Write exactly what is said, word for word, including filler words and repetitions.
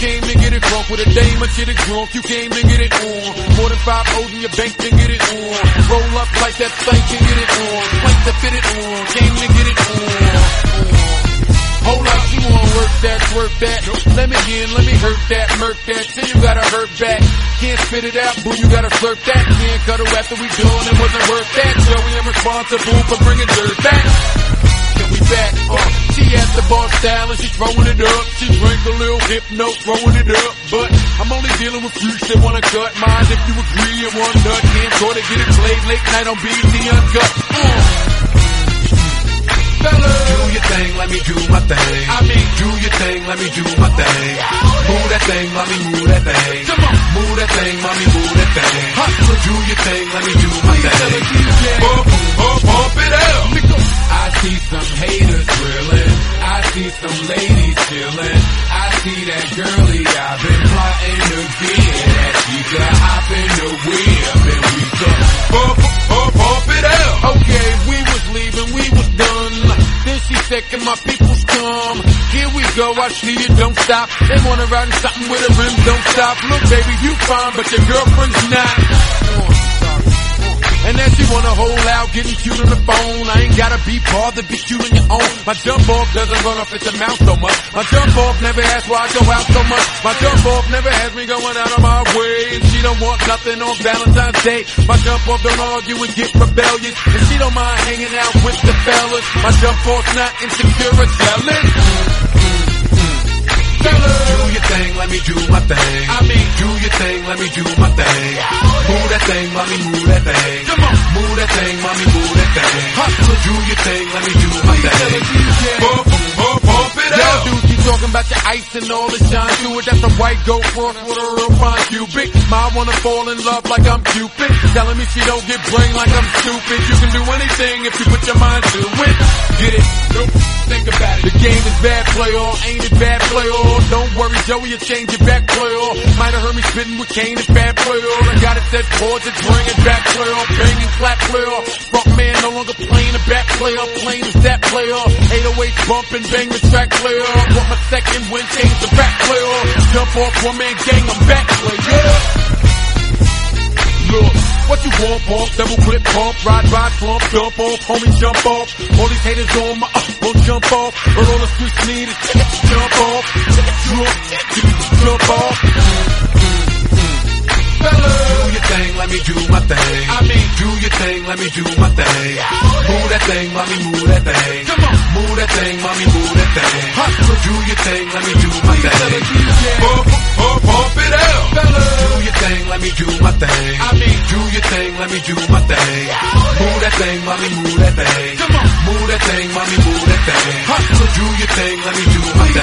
came to get it drunk with a dame or shit it drunk. You came to get it on. More than five O's in your bank to get it on. Roll up like that thing can get it on. Plank to fit it on. Came to get it on. Hold up, you wanna work that, work that. Let me in, let me hurt that, murk that. Till you gotta hurt back. Can't spit it out, boo, you gotta slurp that. Can't cuddle after we done, it wasn't worth that. Joey, I'm responsible for bringing dirt back. Then we back, uh, she at the bar style and she throwing it up. She drank a little hypno, throwing it up. But I'm only dealing with freaks that wanna cut mine. If you agree in one nut, can't go to get it played late night on B E T Uncut. Uh. Do your thing, let me do my thing. I mean, do your thing, let me do my thing. Move that thing, mommy, move that thing. Come on, move that thing, mommy, move that thing. Hustler, do your thing, let me do my thing. Bump, bump, bump it out. I see some haters drilling. I see some ladies chilling. I see that girlie I've been plotting to get. That she could hop in the whip and we could bump, bump, bump it out. Okay, we was leaving, we was done. Then she said, can my peoples come? Here we go, I see you, don't stop. They wanna ride in something with a rim, don't stop. Look, baby, you fine, but your girlfriend's not. And then she wanna hold out, getting cute on the phone. I ain't gotta be bothered, be cute on your own. My jump off doesn't run off at the mouth so much. My jump off never asks why I go out so much. My jump off never has me going out of my way. And she don't want nothing on Valentine's Day. My jump off don't argue and get rebellious. And she don't mind hanging out with the fellas. My jump off's not insecure or jealous. Do your thing, let me do my thing. I mean, do your thing, let me do my thing. Move that thing, mommy, move that thing. Come on, move that thing, mommy, move that thing. Hustler, do your thing, let me do my thing. Bump, bump, bump it out. Y'all dudes keep talking about your ice and all the shine to it. That's a white gold cross with a real fine cubic. Ma wanna fall in love like I'm Cupid. Telling me she don't get brain like I'm stupid. You can do anything if you put your mind to it. Get it? Nope. Think about it. The game is bad, play all. Ain't it bad, play all. Don't worry, Joey, you change it back, play all. Might have heard me spitting with Kane, it's bad, play all. I got it set chords, it's bring it back, play all. Bang and clap, play all. Front man no longer playing the back, play all. Playing is that, play all. eight oh eight bump and bang the track, play all. Want my second win, change the back, play all. Jump off, one man gang, I'm back, play all. Look, what you want, pump, double clip, pump, ride, ride, slump, jump off, homie, jump off. All these haters on my up, won't jump off. But all the streets need is jump off, jump, jump off. Do your thing, let me do my thing. I mean, do your thing, let me do my thing. Move that thing, mommy, move that thing. Come on, move that thing, mommy, move that thing. Hustler, do your thing, let me do my thing. Bump, bump, bump it out. Do your thing, let me do my thing. I mean, do your thing, let me do my thing. Move that thing, mommy, move that thing. Come on, move that thing, mommy, move that thing. Hustler, do your thing, let me do my